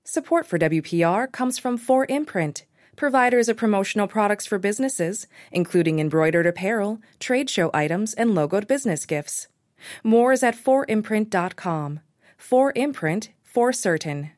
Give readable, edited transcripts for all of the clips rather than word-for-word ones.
Support for WPR comes from 4imprint, providers of promotional products for businesses, including embroidered apparel, trade show items, and logoed business gifts. More is at 4imprint.com. 4imprint, for certain.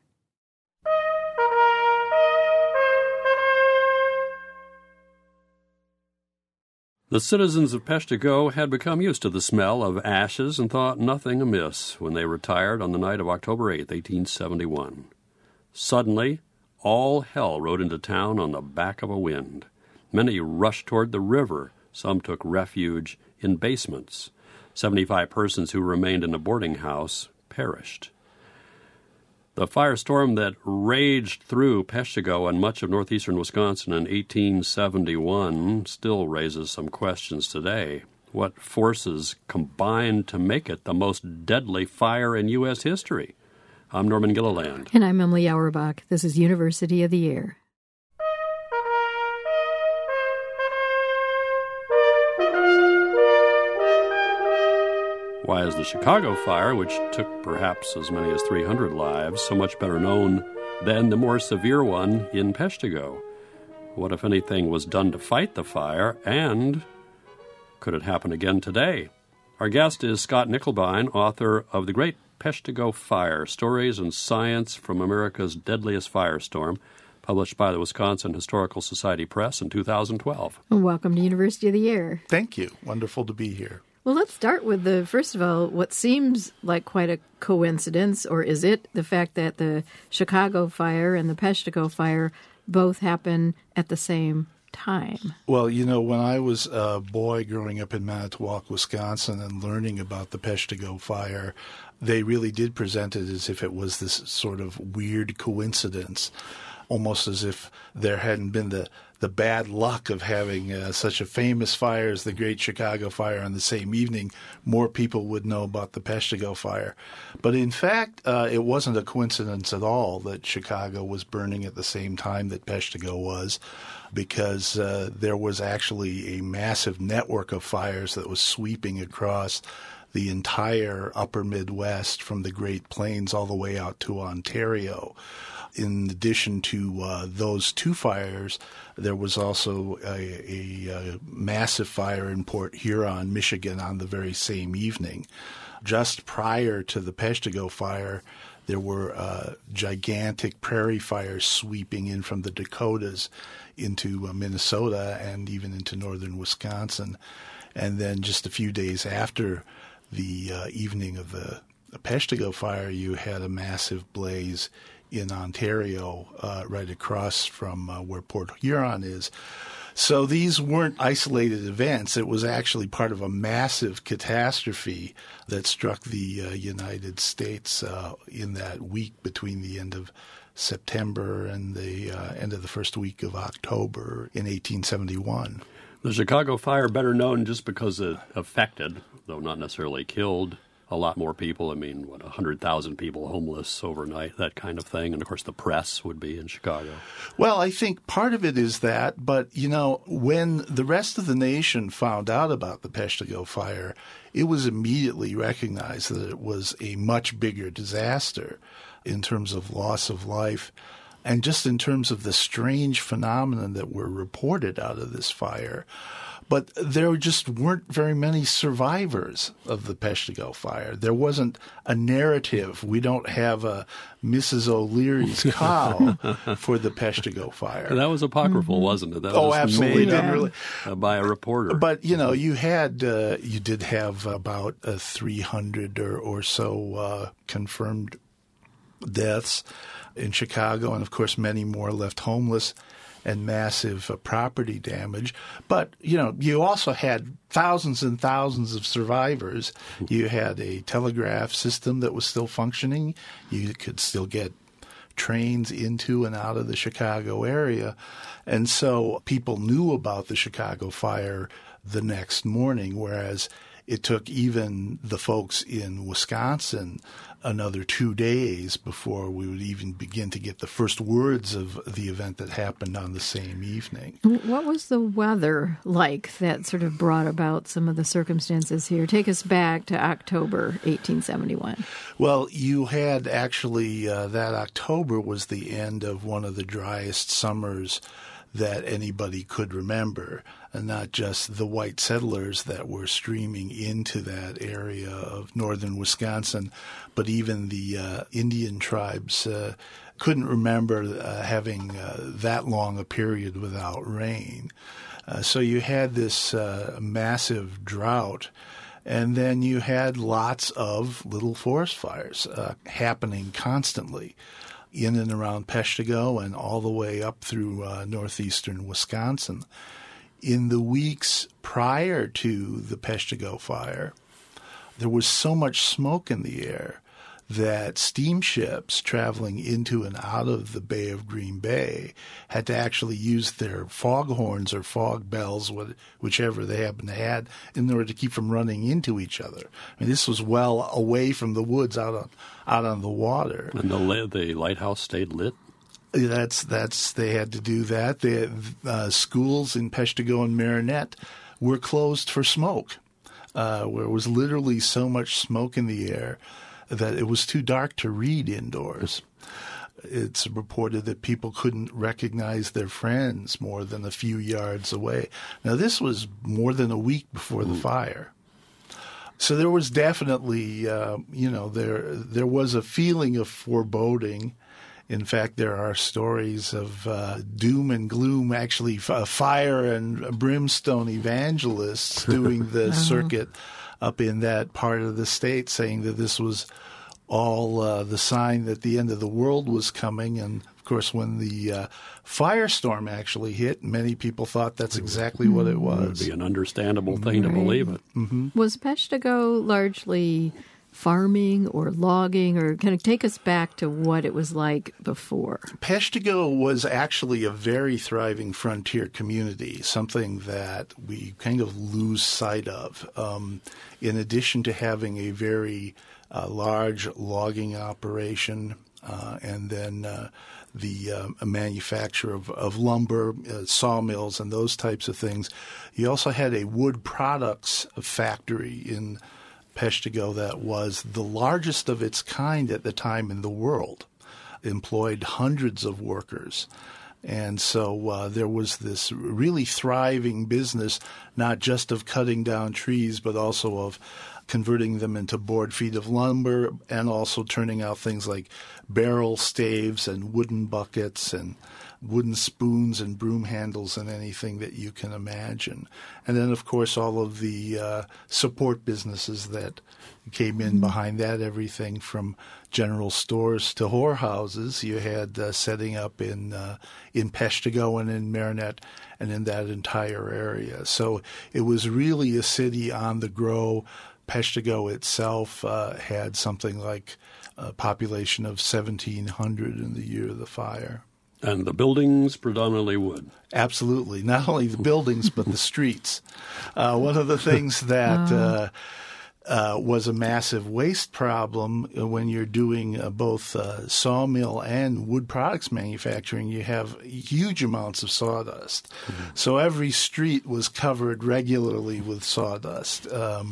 The citizens of Peshtigo had become used to the smell of ashes and thought nothing amiss when they retired on the night of October 8, 1871. Suddenly, all hell rode into town on the back of a wind. Many rushed toward the river. Some took refuge in basements. 75 persons who remained in a boarding house perished. The firestorm that raged through Peshtigo and much of northeastern Wisconsin in 1871 still raises some questions today. What forces combined to make it the most deadly fire in U.S. history? I'm Norman Gilliland. And I'm Emily Auerbach. This is University of the Year. Why is the Chicago fire, which took perhaps as many as 300 lives, so much better known than the more severe one in Peshtigo? What, if anything, was done to fight the fire, and could it happen again today? Our guest is Scott Nickelbein, author of The Great Peshtigo Fire, Stories and Science from America's Deadliest Firestorm, published by the Wisconsin Historical Society Press in 2012. Welcome to University of the Year. Thank you. Wonderful to be here. Well, let's start with first of all, what seems like quite a coincidence, or is it the fact that the Chicago fire and the Peshtigo fire both happen at the same time? Well, you know, when I was a boy growing up in Manitowoc, Wisconsin, and learning about the Peshtigo fire, they really did present it as if it was this sort of weird coincidence, almost as if there hadn't been the bad luck of having such a famous fire as the Great Chicago Fire on the same evening. More people would know about the Peshtigo fire. But in fact, it wasn't a coincidence at all that Chicago was burning at the same time that Peshtigo was, because there was actually a massive network of fires that was sweeping across the entire upper Midwest from the Great Plains all the way out to Ontario. In addition to those two fires, there was also a massive fire in Port Huron, Michigan, on the very same evening. Just prior to the Peshtigo fire, there were gigantic prairie fires sweeping in from the Dakotas into Minnesota and even into northern Wisconsin. And then just a few days after the evening of the Peshtigo fire, you had a massive blaze in Ontario, right across from where Port Huron is. So these weren't isolated events. It was actually part of a massive catastrophe that struck the United States in that week between the end of September and the end of the first week of October in 1871. The Chicago fire, better known just because it affected, though not necessarily killed, a lot more people. I mean, 100,000 people homeless overnight, that kind of thing. And, of course, the press would be in Chicago. Well, I think part of it is that. But, you know, when the rest of the nation found out about the Peshtigo fire, it was immediately recognized that it was a much bigger disaster in terms of loss of life and just in terms of the strange phenomenon that were reported out of this fire. But there just weren't very many survivors of the Peshtigo fire. There wasn't a narrative. We don't have a Mrs. O'Leary's cow for the Peshtigo fire. That was apocryphal, wasn't it? That was absolutely. Made by a reporter. But, you know, you did have about 300 or so confirmed deaths in Chicago, and, of course, many more left homeless and massive property damage. But, you know, you also had thousands and thousands of survivors. You had a telegraph system that was still functioning. You could still get trains into and out of the Chicago area. And so people knew about the Chicago fire the next morning, whereas It took even the folks in Wisconsin another 2 days before we would even begin to get the first words of the event that happened on the same evening. What was the weather like that sort of brought about some of the circumstances here? Take us back to October 1871. Well, you had actually that October was the end of one of the driest summers that anybody could remember, and not just the white settlers that were streaming into that area of northern Wisconsin, but even the Indian tribes couldn't remember having that long a period without rain. So you had this massive drought, and then you had lots of little forest fires happening constantly in and around Peshtigo and all the way up through northeastern Wisconsin. In the weeks prior to the Peshtigo fire, there was so much smoke in the air that steamships traveling into and out of the Bay of Green Bay had to actually use their foghorns or fog bells, whichever they happened to have, in order to keep from running into each other. I mean, this was well away from the woods, out on the water. And the lighthouse stayed lit? That's they had to do that. The schools in Peshtigo and Marinette were closed for smoke, where it was literally so much smoke in the air that it was too dark to read indoors. It's reported that people couldn't recognize their friends more than a few yards away. Now, this was more than a week before the fire. So there was definitely, there was a feeling of foreboding. In fact, there are stories of doom and gloom, actually fire and brimstone evangelists doing the circuit up in that part of the state, saying that this was all the sign that the end of the world was coming. And, of course, when the firestorm actually hit, many people thought that's exactly what it was. It would be an understandable thing to believe it. Mm-hmm. Was Peshtigo largely farming or logging, or kind of take us back to what it was like before? Peshtigo was actually a very thriving frontier community, something that we kind of lose sight of. In addition to having a very large logging operation and then the manufacture of lumber, sawmills, and those types of things, you also had a wood products factory in Peshtigo that was the largest of its kind at the time in the world, employed hundreds of workers. And so there was this really thriving business, not just of cutting down trees, but also of converting them into board feet of lumber and also turning out things like barrel staves and wooden buckets and wooden spoons and broom handles and anything that you can imagine. And then, of course, all of the support businesses that came in behind that, everything from general stores to whorehouses. You had setting up in Peshtigo and in Marinette and in that entire area. So it was really a city on the grow. Peshtigo itself had something like a population of 1,700 in the year of the fire. And the buildings predominantly wood. Absolutely. Not only the buildings, but the streets. One of the things that was a massive waste problem when you're doing both sawmill and wood products manufacturing, you have huge amounts of sawdust. Mm-hmm. So every street was covered regularly with sawdust.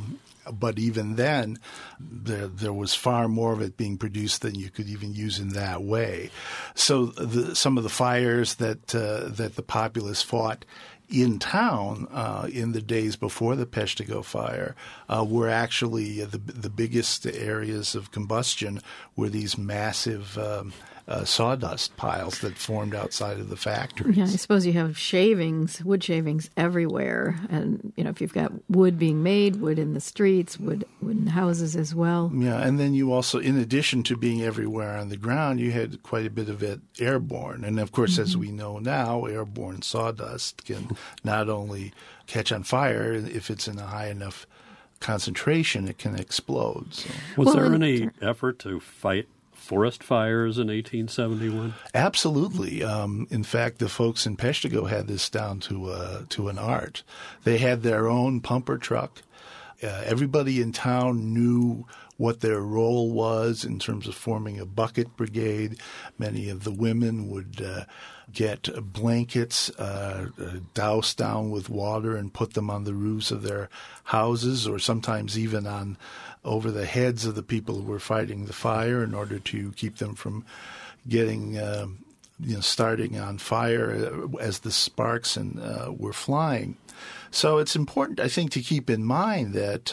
But even then, there was far more of it being produced than you could even use in that way. So some of the fires that the populace fought in town in the days before the Peshtigo fire were actually the biggest areas of combustion were these massive sawdust piles that formed outside of the factories. Yeah, I suppose you have wood shavings everywhere. And, if you've got wood being made, wood in the streets, wood in houses as well. Yeah, and then you also, in addition to being everywhere on the ground, you had quite a bit of it airborne. And, of course, as we know now, airborne sawdust can not only catch on fire if it's in a high enough concentration, it can explode. So. Was there any effort to fight forest fires in 1871? Absolutely. In fact, the folks in Peshtigo had this down to an art. They had their own pumper truck. Everybody in town knew what their role was in terms of forming a bucket brigade. Many of the women would get blankets doused down with water and put them on the roofs of their houses, or sometimes even on over the heads of the people who were fighting the fire in order to keep them from getting starting on fire as the sparks were flying. So it's important, I think, to keep in mind that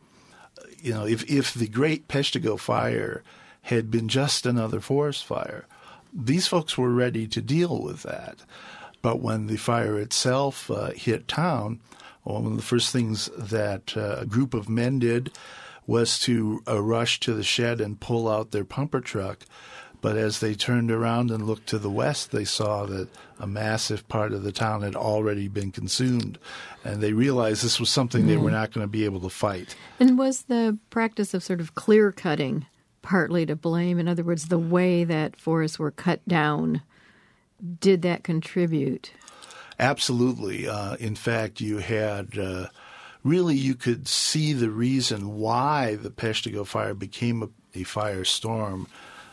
if the Great Peshtigo Fire had been just another forest fire, these folks were ready to deal with that. But when the fire itself hit town, one of the first things that a group of men did was to rush to the shed and pull out their pumper truck. But as they turned around and looked to the west, they saw that a massive part of the town had already been consumed. And they realized this was something they were not going to be able to fight. And was the practice of sort of clear cutting partly to blame? In other words, the way that forests were cut down, did that contribute? Absolutely. In fact, you had really you could see the reason why the Peshtigo fire became a firestorm.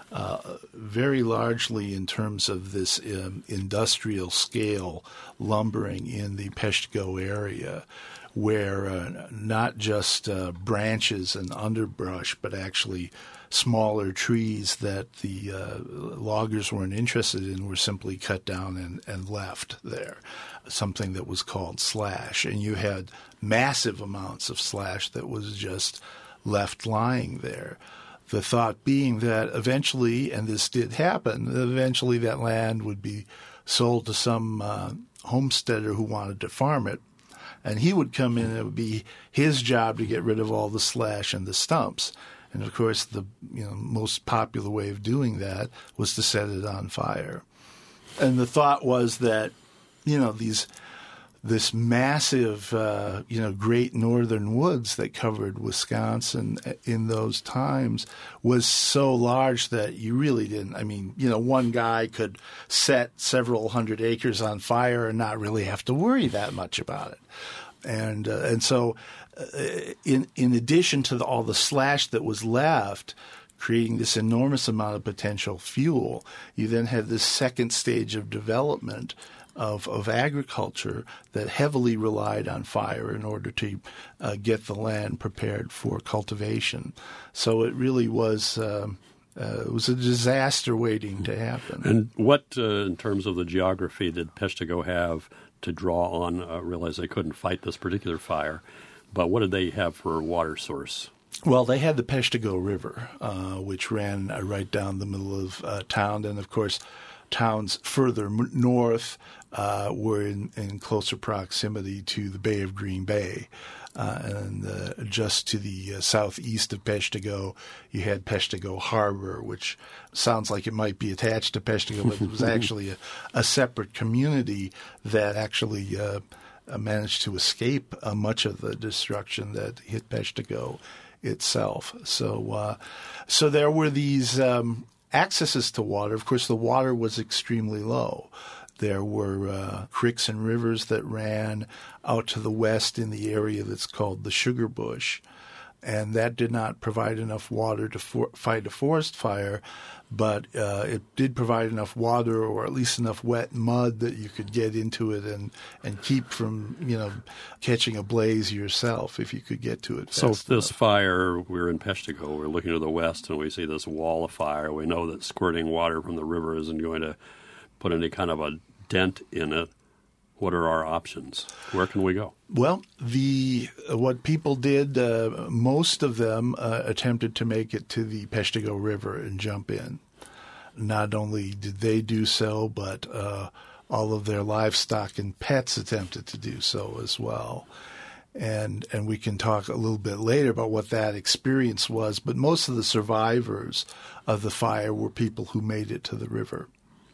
Very largely in terms of this industrial scale lumbering in the Peshtigo area, where not just branches and underbrush, but actually smaller trees that the loggers weren't interested in were simply cut down and left there, something that was called slash. And you had massive amounts of slash that was just left lying there. The thought being that eventually, and this did happen, eventually that land would be sold to some homesteader who wanted to farm it, and he would come in and it would be his job to get rid of all the slash and the stumps. And of course, the most popular way of doing that was to set it on fire. And the thought was that this massive, great northern woods that covered Wisconsin in those times was so large that you really didn't. I mean, one guy could set several hundred acres on fire and not really have to worry that much about it. And so, in addition to all the slash that was left, creating this enormous amount of potential fuel, you then had this second stage of development of agriculture that heavily relied on fire in order to get the land prepared for cultivation. So it really was it was a disaster waiting to happen. And what, in terms of the geography, did Peshtigo have to draw on? Realize they couldn't fight this particular fire, but what did they have for a water source? Well, they had the Peshtigo River, which ran right down the middle of town, and of course towns further north were in closer proximity to the Bay of Green Bay. And just to the southeast of Peshtigo, you had Peshtigo Harbor, which sounds like it might be attached to Peshtigo, but it was actually a separate community that actually managed to escape much of the destruction that hit Peshtigo itself. So there were these accesses to water. Of course, the water was extremely low. There were creeks and rivers that ran out to the west in the area that's called the Sugar Bush, and that did not provide enough water to fight a forest fire, but it did provide enough water, or at least enough wet mud, that you could get into it and keep from catching a blaze yourself if you could get to it fast So if this enough. fire, we're in Peshtigo, we're looking to the west and we see this wall of fire, we know that squirting water from the river isn't going to put any kind of a dent in it. What are our options? Where can we go? Well, what people did, most of them attempted to make it to the Peshtigo River and jump in. Not only did they do so, but all of their livestock and pets attempted to do so as well. And we can talk a little bit later about what that experience was, but most of the survivors of the fire were people who made it to the river.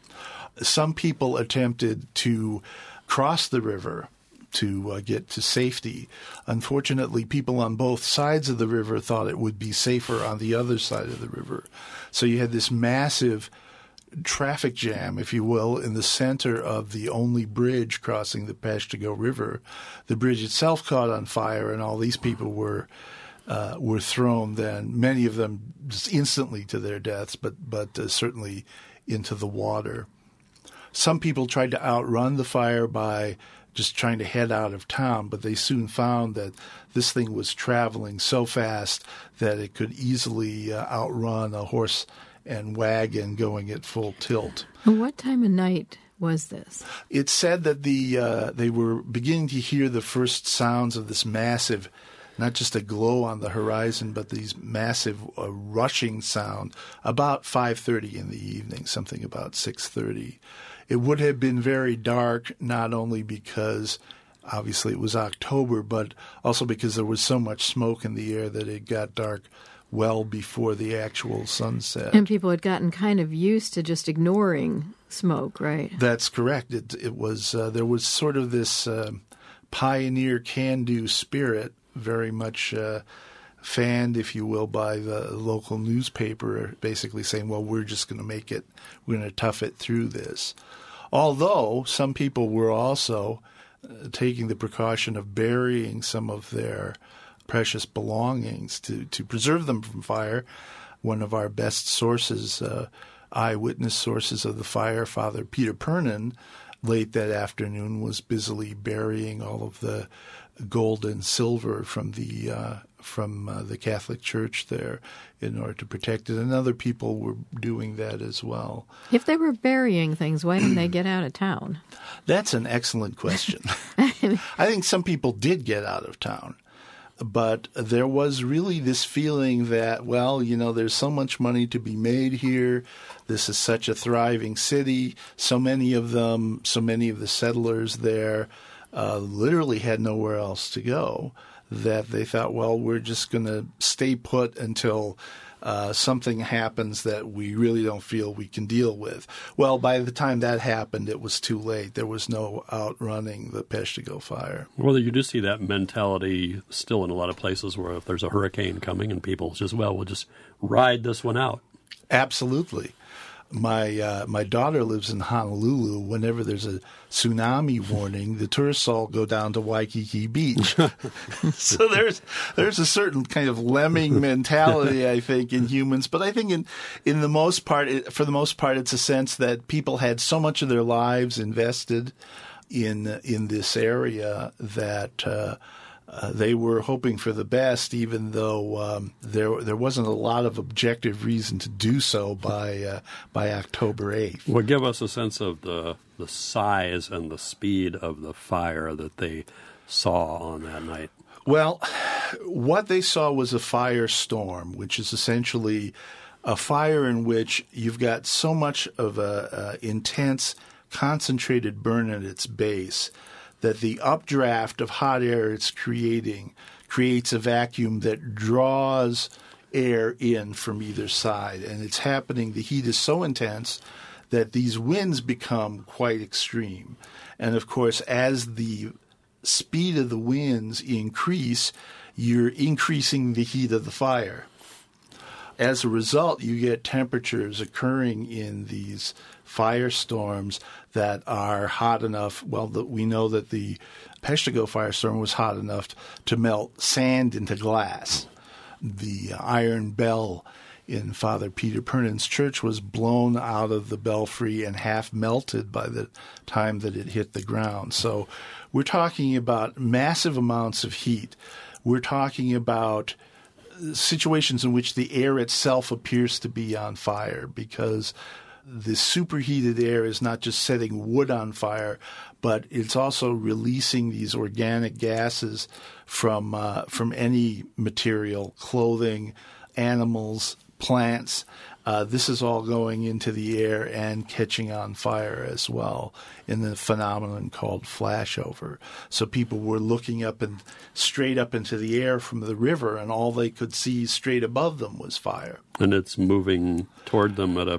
Some people attempted to cross the river to get to safety. Unfortunately, people on both sides of the river thought it would be safer on the other side of the river. So you had this massive traffic jam, if you will, in the center of the only bridge crossing the Peshtigo River. The bridge itself caught on fire, and all these people were thrown then, many of them just instantly to their deaths, but certainly into the water. Some people tried to outrun the fire by just trying to head out of town, but they soon found that this thing was traveling so fast that it could easily outrun a horse and wagon going at full tilt. What time of night was this? It's said that they were beginning to hear the first sounds of this massive, not just a glow on the horizon, but these massive rushing sound about 5:30 in the evening, something about 6:30. It would have been very dark, not only because obviously it was October, but also because there was so much smoke in the air that it got dark well before the actual sunset. And people had gotten kind of used to just ignoring smoke, right? That's correct. It was there was sort of this pioneer can-do spirit, very much fanned, if you will, by the local newspaper, basically saying, well, we're just going to make it, we're going to tough it through this. Although some people were also taking the precaution of burying some of their precious belongings to preserve them from fire. One of our best sources, eyewitness sources of the fire, Father Peter Pernin, late that afternoon was busily burying all of the gold and silver from the Catholic Church there in order to protect it. And other people were doing that as well. If they were burying things, why didn't they get out of town? That's an excellent question. I think some people did get out of town. But there was really this feeling that, well, you know, there's so much money to be made here. This is such a thriving city. So many of them, so many of the settlers there literally had nowhere else to go, that they thought, well, we're just going to stay put until something happens that we really don't feel we can deal with. Well, by the time that happened, it was too late. There was no outrunning the Peshtigo fire. Well, you do see that mentality still in a lot of places where if there's a hurricane coming and people just, well, we'll just ride this one out. Absolutely. My daughter lives in Honolulu. Whenever there's a tsunami warning, the tourists all go down to Waikiki Beach. So there's a certain kind of lemming mentality, I think, in humans. But I think in the most part, for the most part, it's a sense that people had so much of their lives invested in this area that they were hoping for the best, even though there wasn't a lot of objective reason to do so by October 8th. Well, give us a sense of the size and the speed of the fire that they saw on that night. Well, what they saw was a firestorm, which is essentially a fire in which you've got so much of a intense, concentrated burn at its base that the updraft of hot air it's creating creates a vacuum that draws air in from either side. And it's happening, the heat is so intense that these winds become quite extreme. And of course, as the speed of the winds increase, you're increasing the heat of the fire. As a result, you get temperatures occurring in these firestorms that are hot enough. Well, we know that the Peshtigo firestorm was hot enough to melt sand into glass. The iron bell in Father Peter Pernin's church was blown out of the belfry and half melted by the time that it hit the ground. So we're talking about massive amounts of heat. We're talking about situations in which the air itself appears to be on fire, because the superheated air is not just setting wood on fire, but it's also releasing these organic gases from any material, clothing, animals, plants. This is all going into the air and catching on fire as well in the phenomenon called flashover. So people were looking up and straight up into the air from the river, and all they could see straight above them was fire. And it's moving toward them at a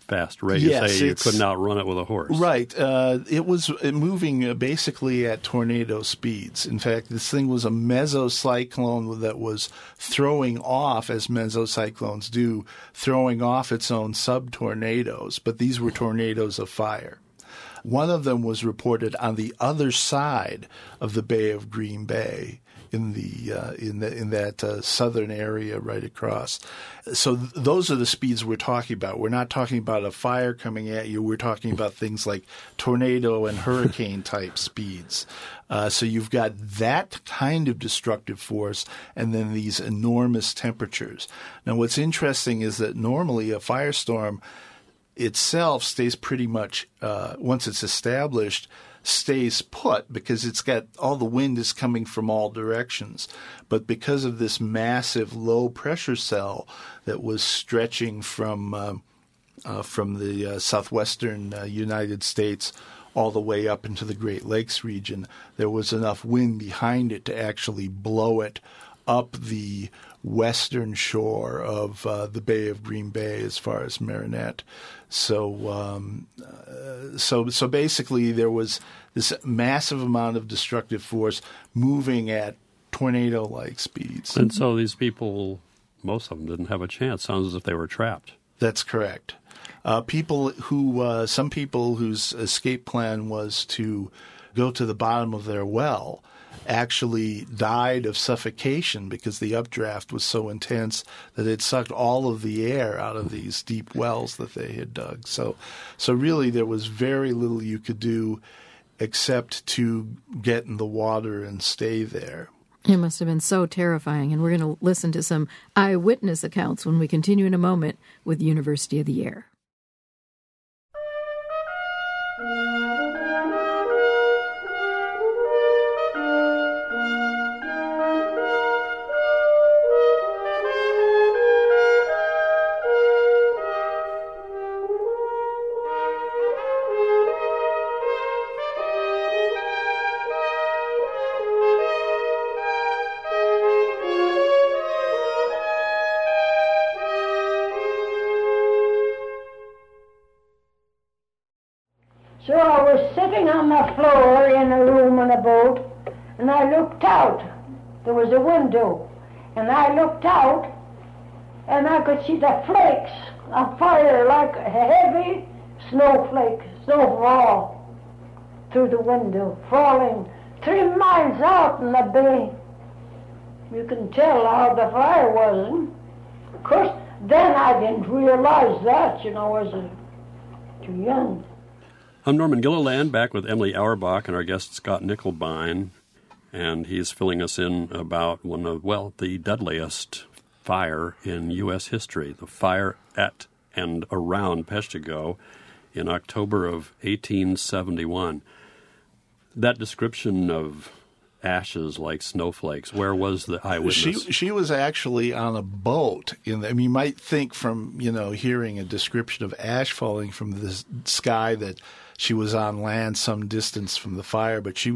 fast rate. Yes, you couldn't outrun it with a horse. Right. It was moving basically at tornado speeds. In fact, this thing was a mesocyclone that was throwing off, as mesocyclones do, throwing off its own sub-tornadoes. But these were tornadoes of fire. One of them was reported on the other side of the Bay of Green Bay, in that southern area right across. So those are the speeds we're talking about. We're not talking about a fire coming at you. We're talking about things like tornado and hurricane type speeds. So you've got that kind of destructive force and then these enormous temperatures. Now what's interesting is that normally a firestorm itself stays pretty much, once it's established, stays put because it's got all the wind is coming from all directions. But because of this massive low pressure cell that was stretching from the southwestern United States all the way up into the Great Lakes region, there was enough wind behind it to actually blow it up the western shore of the Bay of Green Bay as far as Marinette. So basically there was this massive amount of destructive force moving at tornado-like speeds. And so these people, most of them didn't have a chance. Sounds as if they were trapped. That's correct. Some people whose escape plan was to go to the bottom of their well actually died of suffocation because the updraft was so intense that it sucked all of the air out of these deep wells that they had dug. So really there was very little you could do except to get in the water and stay there. It must have been so terrifying, and we're going to listen to some eyewitness accounts when we continue in a moment with University of the Air. So I was sitting on the floor in a room in a boat, and I looked out. There was a window, and I looked out, and I could see the flakes of fire like a heavy snowfall through the window, falling 3 miles out in the bay. You can tell how the fire was. Of course, then I didn't realize that, I was too young. I'm Norman Gilliland, back with Emily Auerbach and our guest Scott Nicholbine, and he's filling us in about one of, the deadliest fire in U.S. history, the fire at and around Peshtigo in October of 1871. That description of ashes like snowflakes, where was the eyewitness? She was actually on a boat. You might think from, hearing a description of ash falling from the sky that she was on land some distance from the fire, but she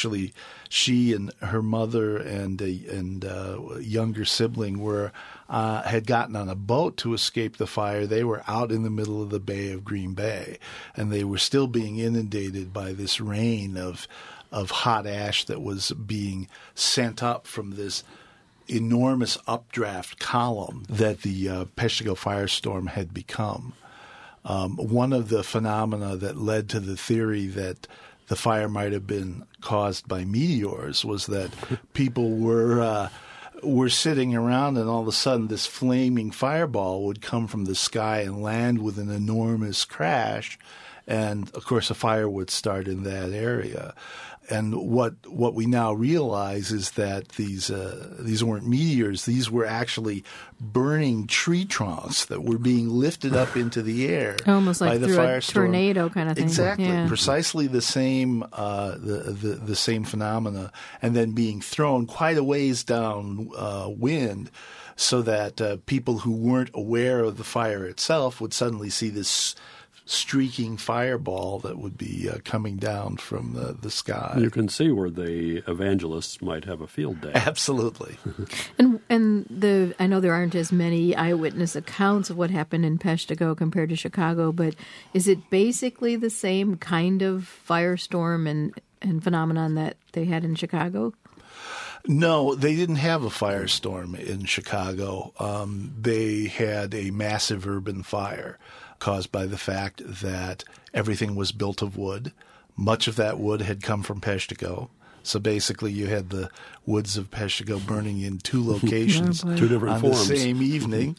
and her mother and a younger sibling had gotten on a boat to escape the fire. They were out in the middle of the Bay of Green Bay, and they were still being inundated by this rain of hot ash that was being sent up from this enormous updraft column that the Peshtigo firestorm had become. One of the phenomena that led to the theory that the fire might have been caused by meteors was that people were sitting around, and all of a sudden this flaming fireball would come from the sky and land with an enormous crash, and of course a fire would start in that area. And what we now realize is that these weren't meteors; these were actually burning tree trunks that were being lifted up into the air, almost like by the through firestorm. A tornado kind of thing. Exactly, yeah. Precisely the same the same phenomena, and then being thrown quite a ways down wind, so that people who weren't aware of the fire itself would suddenly see this streaking fireball that would be coming down from the sky. You can see where the evangelists might have a field day. Absolutely. And I know there aren't as many eyewitness accounts of what happened in Peshtigo compared to Chicago, but is it basically the same kind of firestorm and phenomenon that they had in Chicago? No, they didn't have a firestorm in Chicago. They had a massive urban fire caused by the fact that everything was built of wood. Much of that wood had come from Peshtigo. So basically you had the woods of Peshtigo burning in two locations Two different on forms. the same evening.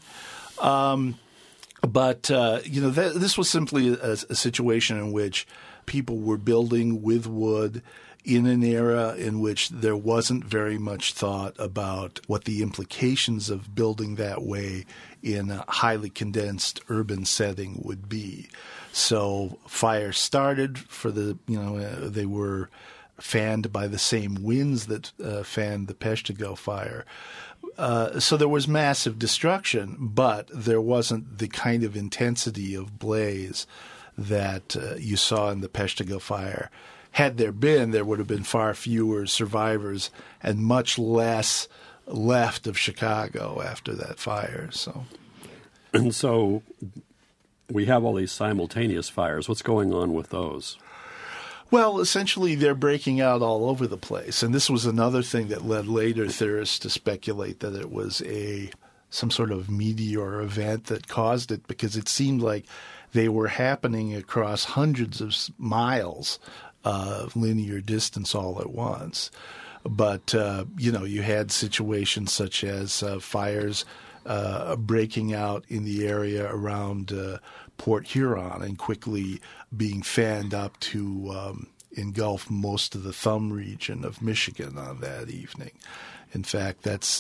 This was simply a situation in which people were building with wood in an era in which there wasn't very much thought about what the implications of building that way in a highly condensed urban setting would be. So fire started they were fanned by the same winds that fanned the Peshtigo fire. So there was massive destruction, but there wasn't the kind of intensity of blaze that you saw in the Peshtigo fire. Had there been, there would have been far fewer survivors and much less left of Chicago after that fire. And so we have all these simultaneous fires. What's going on with those? Well, essentially, they're breaking out all over the place. And this was another thing that led later theorists to speculate that it was some sort of meteor event that caused it, because it seemed like they were happening across hundreds of miles of linear distance all at once. But, you had situations such as fires breaking out in the area around Port Huron and quickly being fanned up to engulf most of the Thumb region of Michigan on that evening. In fact,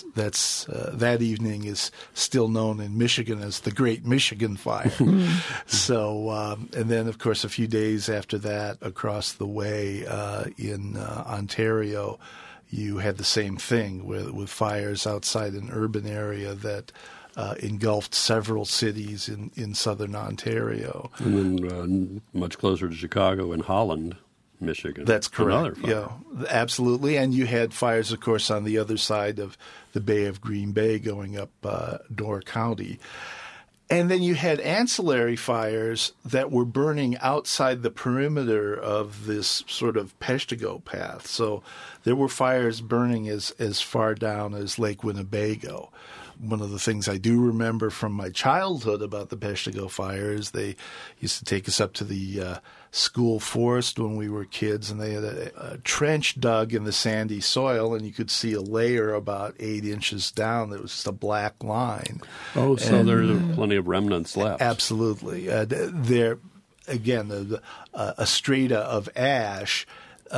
that evening is still known in Michigan as the Great Michigan Fire. So, and then, of course, a few days after that, across the way in Ontario, you had the same thing with fires outside an urban area that engulfed several cities in southern Ontario. And then much closer to Chicago, in Holland, Michigan. That's correct. Another fire. Yeah, absolutely. And you had fires, of course, on the other side of the Bay of Green Bay going up Door County. And then you had ancillary fires that were burning outside the perimeter of this sort of Peshtigo path. So there were fires burning as far down as Lake Winnebago. One of the things I do remember from my childhood about the Peshtigo fire is they used to take us up to the school forest when we were kids, and they had a trench dug in the sandy soil, and you could see a layer about 8 inches down that was just a black line. Oh, so there's plenty of remnants left. Absolutely. There, again, a strata of ash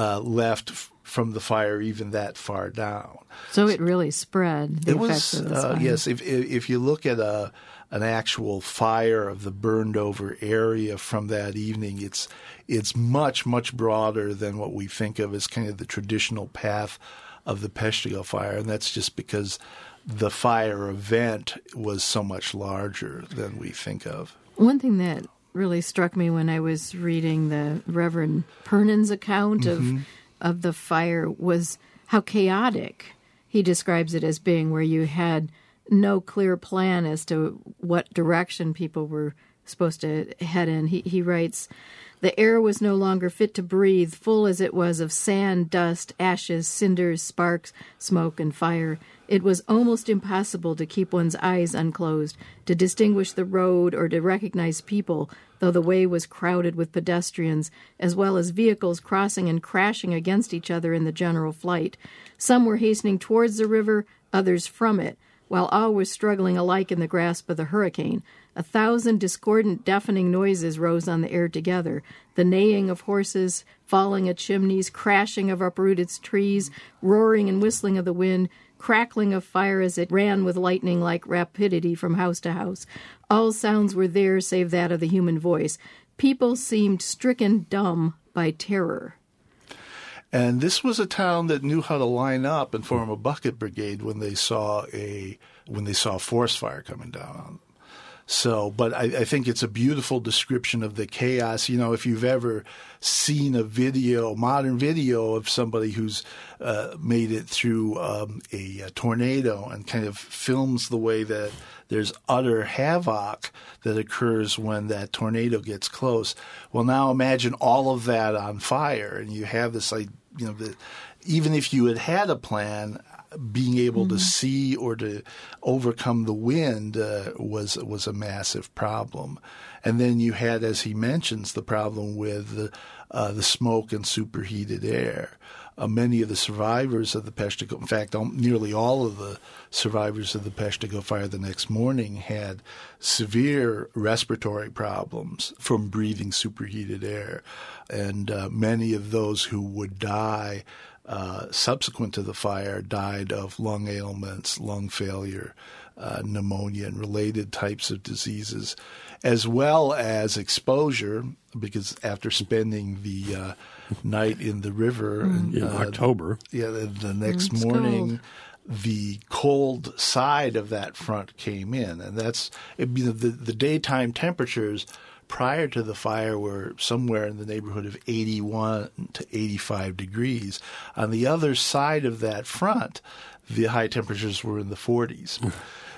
left from the fire even that far down. So it really spread. The effects of this fire. Yes. If you look at an actual fire of the burned over area from that evening, it's much, much broader than what we think of as kind of the traditional path of the Peshtigo fire, and that's just because the fire event was so much larger than we think of. One thing that really struck me when I was reading the Reverend Pernon's account of the fire was how chaotic he describes it as being, where you had no clear plan as to what direction people were supposed to head in. He writes, "The air was no longer fit to breathe, full as it was of sand, dust, ashes, cinders, sparks, smoke, and fire. It was almost impossible to keep one's eyes unclosed, to distinguish the road or to recognize people, though the way was crowded with pedestrians, as well as vehicles crossing and crashing against each other in the general flight. Some were hastening towards the river, others from it, while all were struggling alike in the grasp of the hurricane. 1,000 discordant, deafening noises rose on the air together. The neighing of horses, falling of chimneys, crashing of uprooted trees, roaring and whistling of the wind, crackling of fire as it ran with lightning-like rapidity from house to house. All sounds were there save that of the human voice. People seemed stricken dumb by terror." And this was a town that knew how to line up and form a bucket brigade when they saw a forest fire coming down on them. So, but I think it's a beautiful description of the chaos. You know, if you've ever seen a video, modern video of somebody who's made it through a tornado and kind of films the way that there's utter havoc that occurs when that tornado gets close. Well, now imagine all of that on fire, and you have this, like, you know, even if you had a plan, being able to see or to overcome the wind was a massive problem. And then you had, as he mentions, the problem with the smoke and superheated air. Many of the survivors of the Peshtigo, in fact, nearly all of the survivors of the Peshtigo fire the next morning had severe respiratory problems from breathing superheated air. And many of those who would die subsequent to the fire died of lung ailments, lung failure, pneumonia, and related types of diseases, as well as exposure, because after spending the night in the river in October, the next morning, the cold side of that front came in, and the daytime temperatures prior to the fire were somewhere in the neighborhood of 81 to 85 degrees. On the other side of that front, the high temperatures were in the 40s.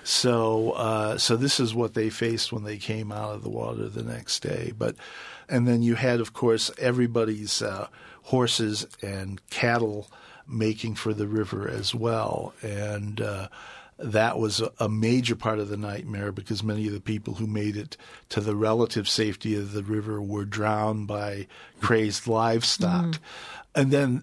So this is what they faced when they came out of the water the next day. And then you had, of course, everybody's horses and cattle making for the river as well. And that was a major part of the nightmare, because many of the people who made it to the relative safety of the river were drowned by crazed livestock. And then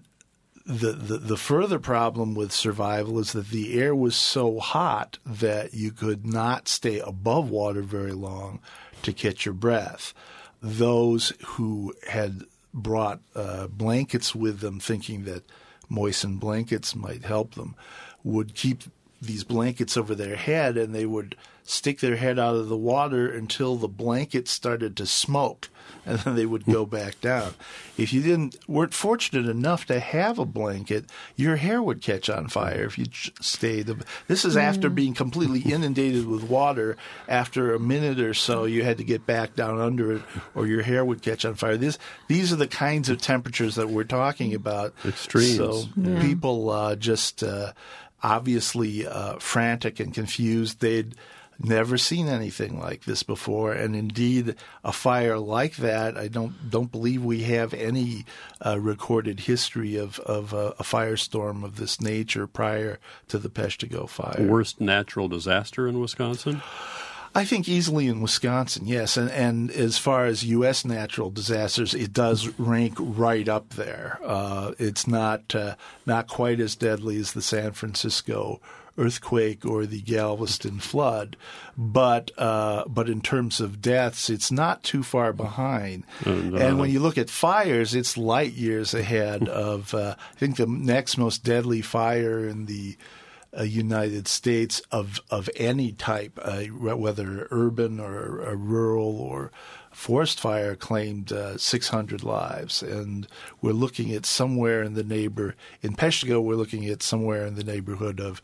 the further problem with survival is that the air was so hot that you could not stay above water very long to catch your breath. Those who had brought blankets with them, thinking that moistened blankets might help them, would keep these blankets over their head, and they would stick their head out of the water until the blanket started to smoke, and then they would go back down. If you weren't fortunate enough to have a blanket, your hair would catch on fire if you stayed. This is after being completely inundated with water. After a minute or so, you had to get back down under it, or your hair would catch on fire. These are the kinds of temperatures that we're talking about. Extremes. So people just obviously frantic and confused. They'd never seen anything like this before, and indeed a fire like that, I don't believe we have any recorded history of a firestorm of this nature prior to the Peshtigo fire. Worst natural disaster in Wisconsin? I think easily in Wisconsin, yes. And as far as U.S. natural disasters, it does rank right up there. It's not quite as deadly as the San Francisco earthquake or the Galveston flood, but in terms of deaths, it's not too far behind. And when you look at fires, it's light years ahead of, I think, the next most deadly fire in the United States of any type, whether urban or rural or forest fire, claimed 600 lives. And we're looking at somewhere in Peshtigo, we're looking at somewhere in the neighborhood of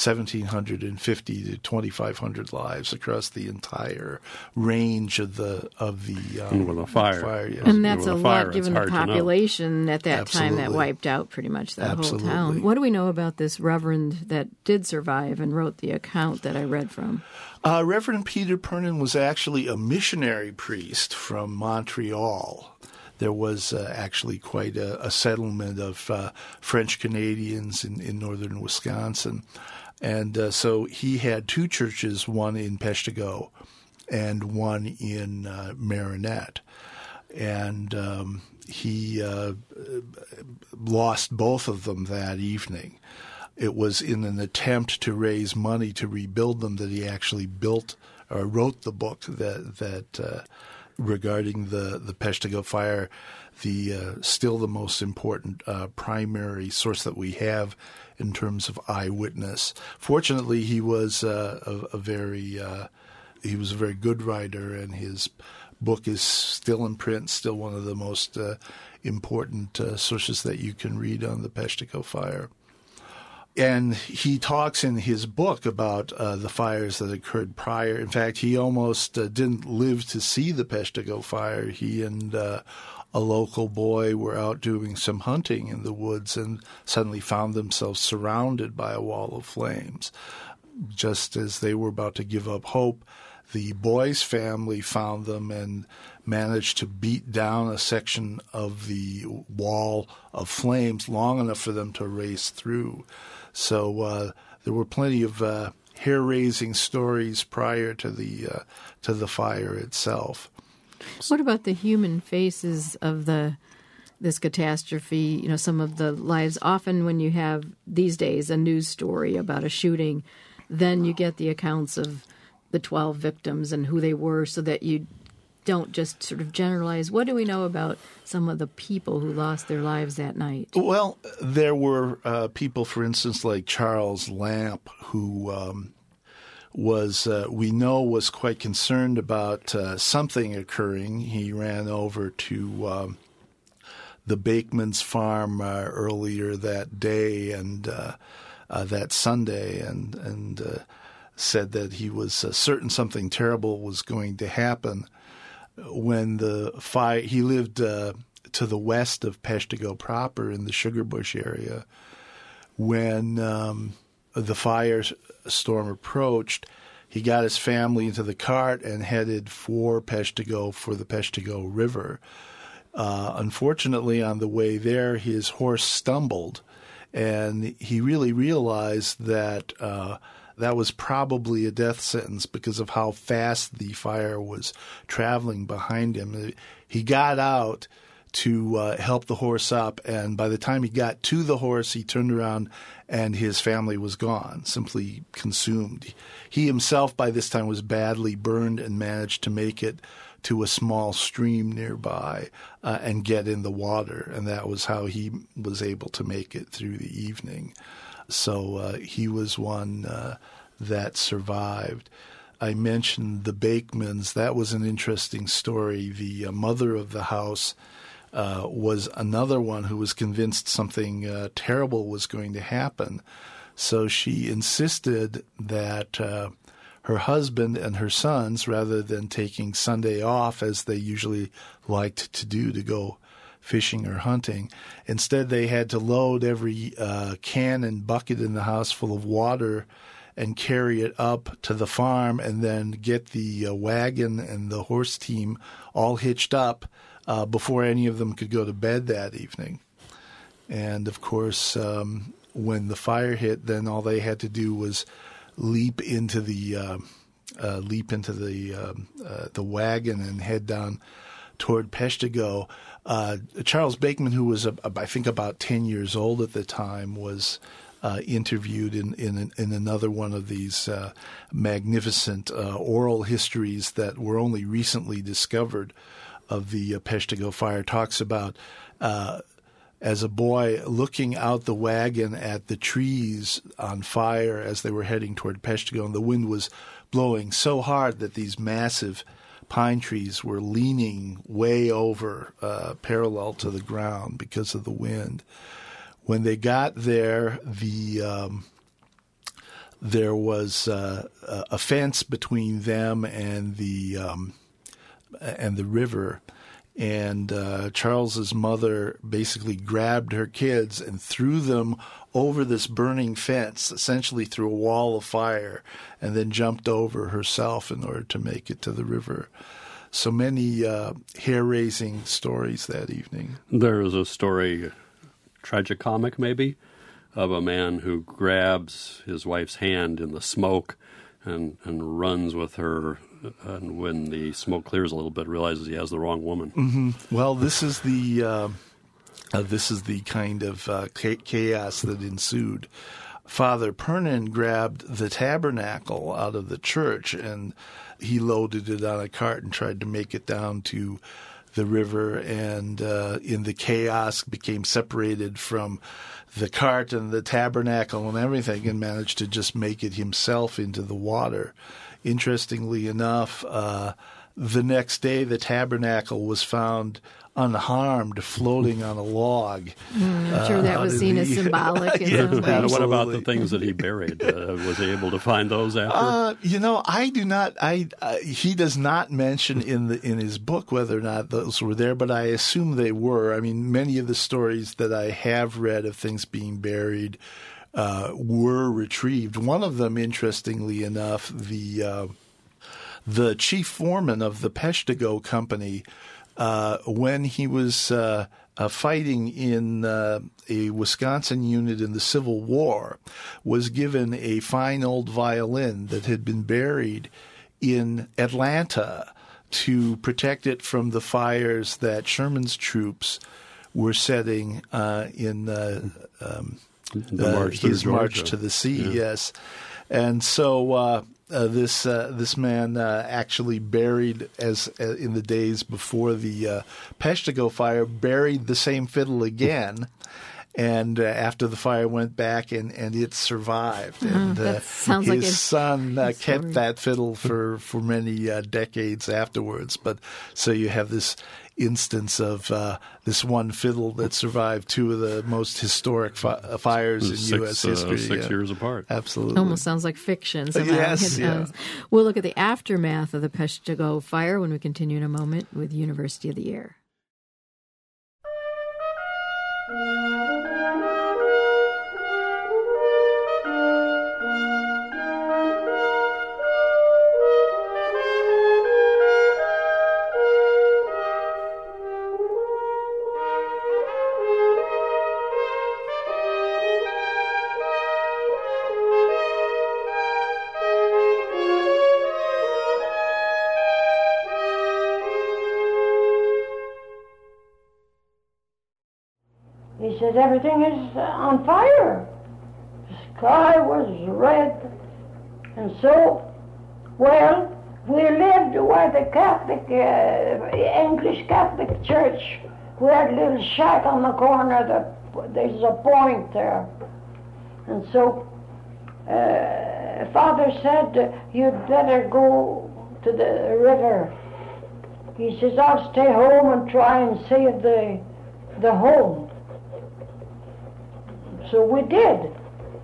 1,750 to 2,500 lives across the entire range of the fire. Yes. And that's a lot given the population at that time that wiped out pretty much that whole town. What do we know about this reverend that did survive and wrote the account that I read from? Reverend Peter Pernin was actually a missionary priest from Montreal. There was actually quite a settlement of French Canadians in northern Wisconsin. And so he had two churches, one in Peshtigo and one in Marinette. And he lost both of them that evening. It was in an attempt to raise money to rebuild them that he actually wrote the book that regarding the Peshtigo fire, still the most important primary source that we have in terms of eyewitness. Fortunately, he was a very good writer, and his book is still in print, still one of the most important sources that you can read on the Peshtigo fire. And he talks in his book about the fires that occurred prior. In fact, he almost didn't live to see the Peshtigo fire. He and a local boy were out doing some hunting in the woods and suddenly found themselves surrounded by a wall of flames. Just as they were about to give up hope, the boy's family found them and managed to beat down a section of the wall of flames long enough for them to race through. So there were plenty of hair-raising stories prior to the fire itself. What about the human faces of this catastrophe? You know, some of the lives. Often when you have these days a news story about a shooting, then you get the accounts of the 12 victims and who they were, so that you don't just sort of generalize. What do we know about some of the people who lost their lives that night? Well, there were people, for instance, like Charles Lamp, who we know was quite concerned about something occurring. He ran over to the Bakeman's farm earlier that day and that Sunday, and said that he was certain something terrible was going to happen. When the fire, he lived to the west of Peshtigo proper in the Sugarbush area. When the firestorm approached, he got his family into the cart and headed for the Peshtigo River. Unfortunately, on the way there, his horse stumbled, and he really realized that that was probably a death sentence because of how fast the fire was traveling behind him. He got out to help the horse up, and by the time he got to the horse, he turned around and his family was gone, simply consumed. He himself by this time was badly burned and managed to make it to a small stream nearby and get in the water, and that was how he was able to make it through the evening. So he was one that survived. I mentioned the Bakemans. That was an interesting story. The mother of the house was another one who was convinced something terrible was going to happen. So she insisted that her husband and her sons, rather than taking Sunday off as they usually liked to do to go fishing or hunting, instead they had to load every can and bucket in the house full of water and carry it up to the farm, and then get the wagon and the horse team all hitched up before any of them could go to bed that evening. And of course, when the fire hit, then all they had to do was leap into the wagon and head down toward Peshtigo. Charles Bakeman, who was I think about 10 years old at the time, was interviewed in another one of these magnificent oral histories that were only recently discovered of the Peshtigo fire. Talks about as a boy looking out the wagon at the trees on fire as they were heading toward Peshtigo, and the wind was blowing so hard that these massive pine trees were leaning way over parallel to the ground because of the wind. When they got there, there was a fence between them and the river, and Charles's mother basically grabbed her kids and threw them over this burning fence, essentially through a wall of fire, and then jumped over herself in order to make it to the river. So many hair-raising stories that evening. There is a story, tragicomic maybe, of a man who grabs his wife's hand in the smoke and runs with her, and when the smoke clears a little bit, realizes he has the wrong woman. Mm-hmm. Well, this is the kind of chaos that ensued. Father Pernin grabbed the tabernacle out of the church, and he loaded it on a cart and tried to make it down to the river, and in the chaos became separated from the cart and the tabernacle and everything, and managed to just make it himself into the water. Interestingly enough, the next day, the tabernacle was found unharmed, floating on a log. I'm sure that was seen as symbolic. In some way. And what about the things that he buried? Was he able to find those after? I do not. He does not mention in his book whether or not those were there, but I assume they were. I mean, many of the stories that I have read of things being buried were retrieved. One of them, interestingly enough, the chief foreman of the Peshtigo Company, when he was fighting in a Wisconsin unit in the Civil War, was given a fine old violin that had been buried in Atlanta to protect it from the fires that Sherman's troops were setting in his march to the sea. Yeah. Yes, and so this man actually buried, as in the days before the Peshtigo fire, buried the same fiddle again. And after the fire went back, and it survived. And his son kept that fiddle for many decades afterwards. But so you have this instance of this one fiddle that survived two of the most historic fires in U.S. history. 6 years apart. Absolutely. Almost sounds like fiction somehow. Yes, yeah. We'll look at the aftermath of the Peshtigo fire when we continue in a moment with University of the Air. He said, everything is on fire. The sky was red. And so, well, we lived where the Catholic, English Catholic Church, we had a little shack on the corner, there's a point there. And so, Father said, you'd better go to the river. He says, I'll stay home and try and save the home. So we did.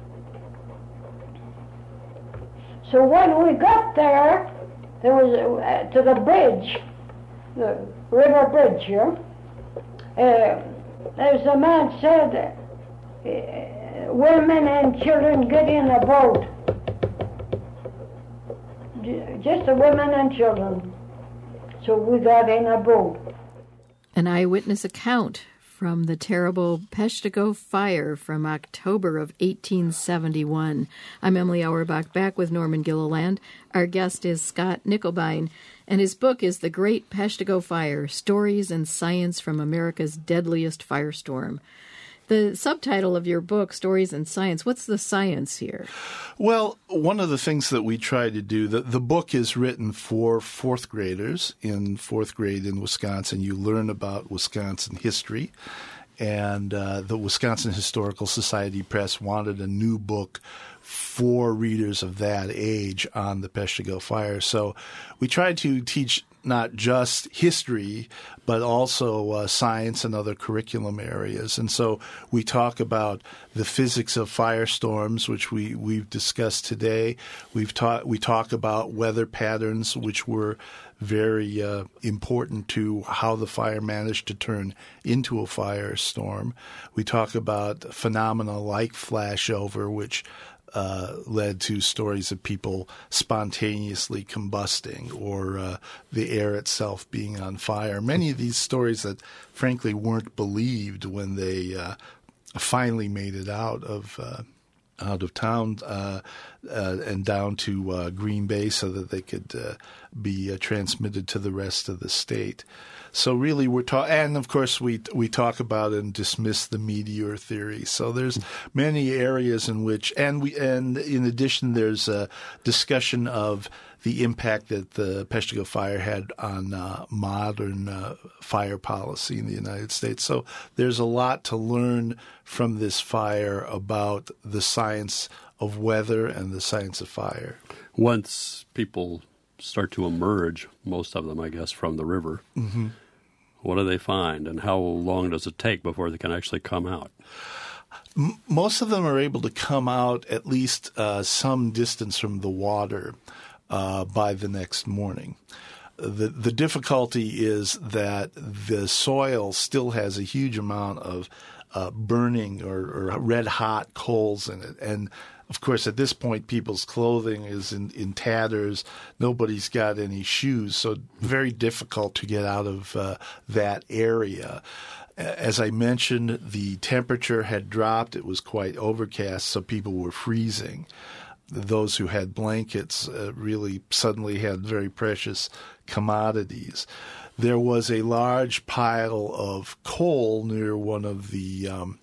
So when we got there, there was to the bridge, the river bridge here. There's a man said, women and children get in a boat. Just the women and children. So we got in a boat. An eyewitness account from the terrible Peshtigo fire from October of 1871. I'm Emily Auerbach, back with Norman Gilliland. Our guest is Scott Nicholbine, and his book is The Great Peshtigo Fire, Stories and Science from America's Deadliest Firestorm. The subtitle of your book, Stories and Science, what's the science here? Well, one of the things that we try to do, the book is written for fourth graders. In fourth grade in Wisconsin, you learn about Wisconsin history. And the Wisconsin Historical Society Press wanted a new book for readers of that age on the Peshtigo fire. So we tried to teach not just history, but also science and other curriculum areas. And so we talk about the physics of firestorms, which we've discussed today. We talk about weather patterns, which were very important to how the fire managed to turn into a firestorm. We talk about phenomena like flashover, which led to stories of people spontaneously combusting or the air itself being on fire. Many of these stories that, frankly, weren't believed when they finally made it out of town and down to Green Bay so that they could be transmitted to the rest of the state. So really we're talking, and of course we talk about and dismiss the meteor theory. So there's many areas in which, and in addition there's a discussion of the impact that the Peshtigo fire had on modern fire policy in the United States. So there's a lot to learn from this fire about the science of weather and the science of fire. Once people start to emerge, most of them, I guess, from the river. Mm-hmm. What do they find, and how long does it take before they can actually come out? Most of them are able to come out at least some distance from the water by the next morning. The difficulty is that the soil still has a huge amount of burning or red-hot coals in it. And, of course, at this point, people's clothing is in tatters. Nobody's got any shoes, so very difficult to get out of that area. As I mentioned, the temperature had dropped. It was quite overcast, so people were freezing. Those who had blankets really suddenly had very precious commodities. There was a large pile of coal near one of the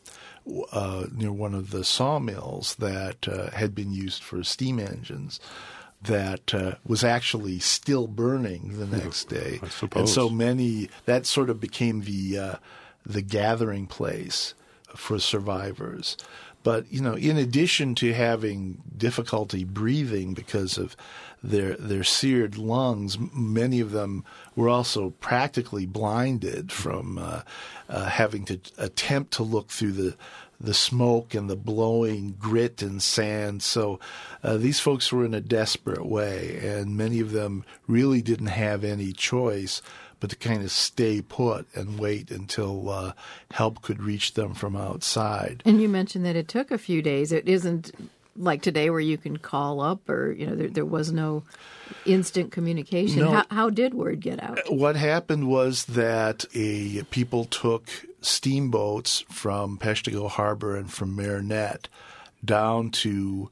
sawmills that had been used for steam engines that was actually still burning the next day. I suppose. And so that sort of became the gathering place for survivors. But, in addition to having difficulty breathing because of their seared lungs, many of them were also practically blinded from having to attempt to look through the smoke and the blowing grit and sand. So these folks were in a desperate way, and many of them really didn't have any choice but to kind of stay put and wait until help could reach them from outside. And you mentioned that it took a few days. It isn't like today where you can call up or, there was no instant communication. No. How did word get out? What happened was that people took steamboats from Peshtigo Harbor and from Marinette down to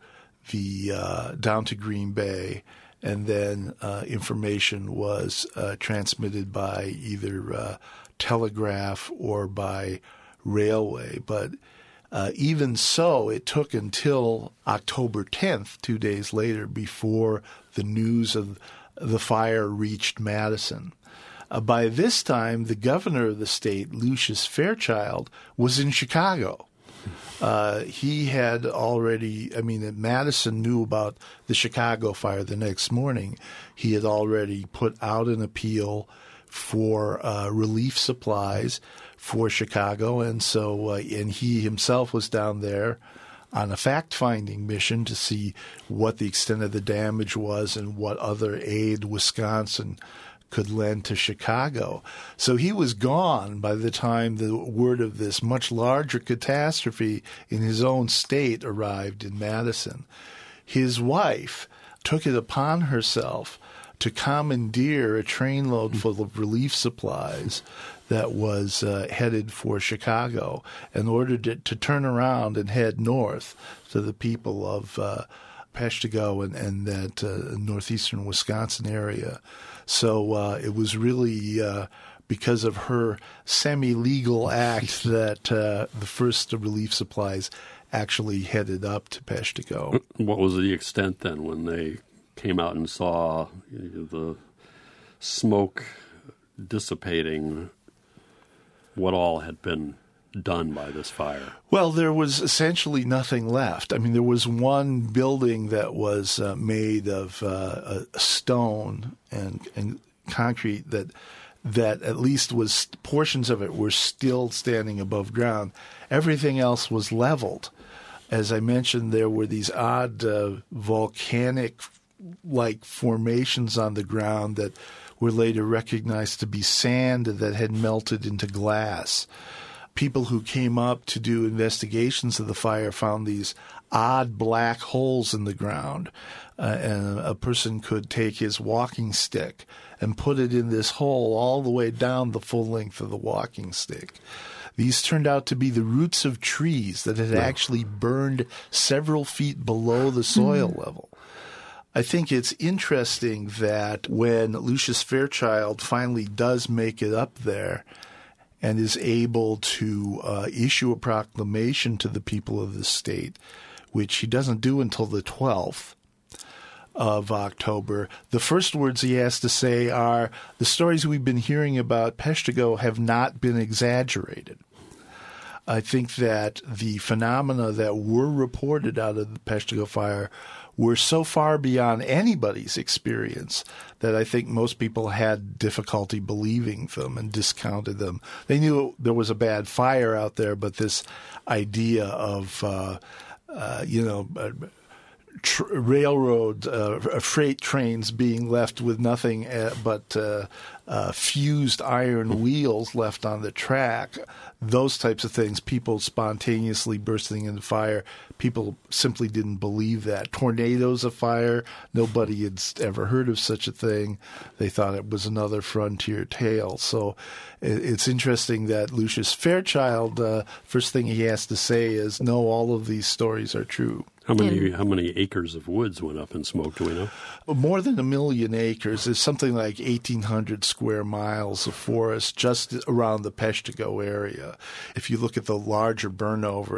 Green Bay. And then information was transmitted by either telegraph or by railway. But even so, it took until October 10th, 2 days later, before the news of the fire reached Madison. By this time, the governor of the state, Lucius Fairchild, was in Chicago. He had already, Madison knew about the Chicago fire the next morning. He had already put out an appeal for relief supplies for Chicago, and so and he himself was down there on a fact-finding mission to see what the extent of the damage was and what other aid Wisconsin could lend to Chicago. So he was gone by the time the word of this much larger catastrophe in his own state arrived in Madison. His wife took it upon herself to commandeer a trainload full of relief supplies that was headed for Chicago and ordered it to turn around and head north to the people of Peshtigo and that northeastern Wisconsin area. So it was really because of her semi-legal act that the first relief supplies actually headed up to Peshtigo. What was the extent then when they came out and saw the smoke dissipating? What all had been done by this fire? Well, there was essentially nothing left. There was one building that was made of stone and concrete that at least was portions of it were still standing above ground. Everything else was leveled. As I mentioned, there were these odd volcanic-like formations on the ground that were later recognized to be sand that had melted into glass. People who came up to do investigations of the fire found these odd black holes in the ground, and a person could take his walking stick and put it in this hole all the way down the full length of the walking stick. These turned out to be the roots of trees that had actually burned several feet below the soil level. I think it's interesting that when Lucius Fairchild finally does make it up there and is able to issue a proclamation to the people of the state, which he doesn't do until the 12th of October, the first words he has to say are, the stories we've been hearing about Peshtigo have not been exaggerated. I think that the phenomena that were reported out of the Peshtigo fire were so far beyond anybody's experience that I think most people had difficulty believing them and discounted them. They knew there was a bad fire out there, but this idea of, railroad freight trains being left with nothing but fused iron wheels left on the track, those types of things, people spontaneously bursting into fire, people simply didn't believe that. Tornadoes of fire, nobody had ever heard of such a thing. They thought it was another frontier tale. So it's interesting that Lucius Fairchild, first thing he has to say is, no, all of these stories are true. How many acres of woods went up in smoke, do we know? More than 1 million acres. There's something like 1,800 square miles of forest just around the Peshtigo area. If you look at the larger burnover,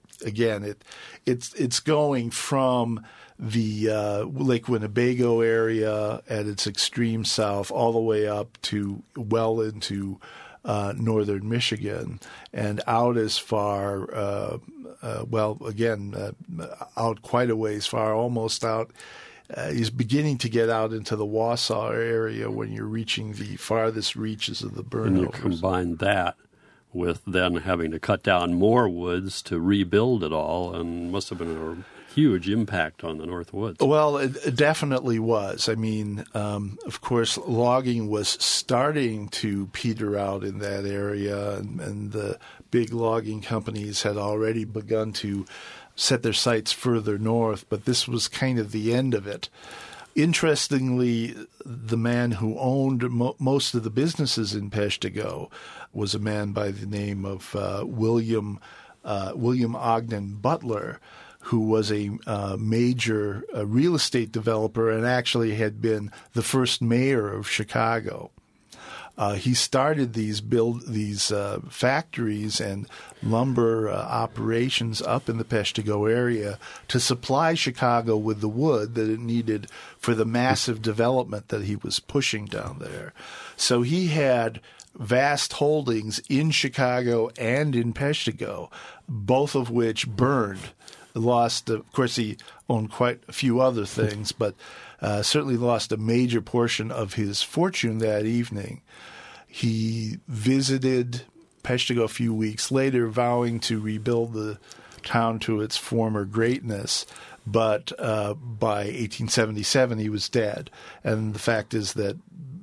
it's going from the Lake Winnebago area at its extreme south all the way up to well into northern Michigan and out as far, out quite a ways far, almost out. Is beginning to get out into the Wausau area when you're reaching the farthest reaches of the burnovers. And you combine that with then having to cut down more woods to rebuild it all, and must have been a huge impact on the North Woods. Well, it definitely was. I mean, of course, logging was starting to peter out in that area, and the big logging companies had already begun to set their sights further north, but this was kind of the end of it. Interestingly, the man who owned most of the businesses in Peshtigo was a man by the name of William Ogden Butler, who was a major real estate developer and actually had been the first mayor of Chicago. He started these factories and lumber operations up in the Peshtigo area to supply Chicago with the wood that it needed for the massive development that he was pushing down there. So he had vast holdings in Chicago and in Peshtigo, both of which burned. Of course, he owned quite a few other things, but certainly lost a major portion of his fortune that evening. He visited Peshtigo a few weeks later, vowing to rebuild the town to its former greatness, but by 1877 he was dead. And the fact is that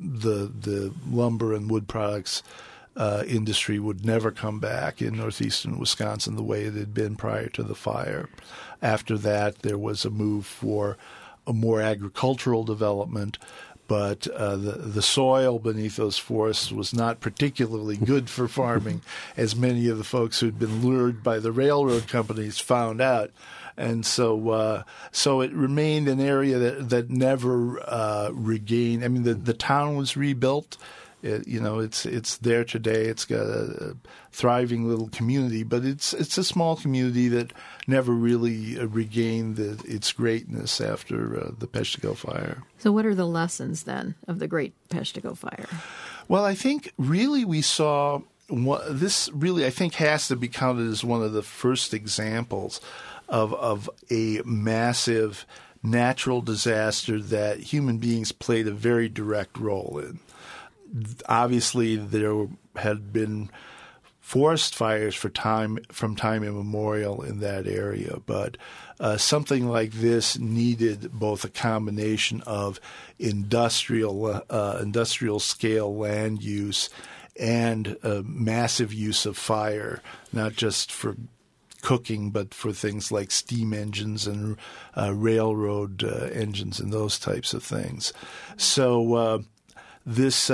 the lumber and wood products industry would never come back in northeastern Wisconsin the way it had been prior to the fire. After that, there was a move for a more agricultural development, but the soil beneath those forests was not particularly good for farming, as many of the folks who'd been lured by the railroad companies found out. And so it remained an area that never regained. I mean, the town was rebuilt. It's there today. It's got a thriving little community, but it's a small community that never really regained its greatness after the Peshtigo fire. So what are the lessons then of the Great Peshtigo fire? Well, I think really we saw this really I think has to be counted as one of the first examples of a massive natural disaster that human beings played a very direct role in. Obviously, there had been forest fires from time immemorial in that area, but something like this needed both a combination of industrial scale land use and massive use of fire, not just for cooking, but for things like steam engines and railroad engines and those types of things. So this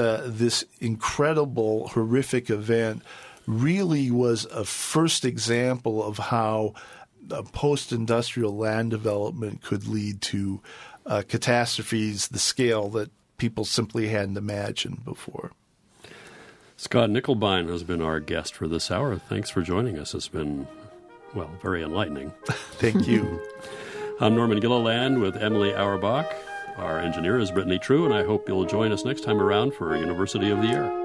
incredible, horrific event really was a first example of how post-industrial land development could lead to catastrophes, the scale that people simply hadn't imagined before. Scott Nicholbine has been our guest for this hour. Thanks for joining us. It's been, very enlightening. Thank you. I'm Norman Gilliland with Emily Auerbach. Our engineer is Brittany True, and I hope you'll join us next time around for University of the Year.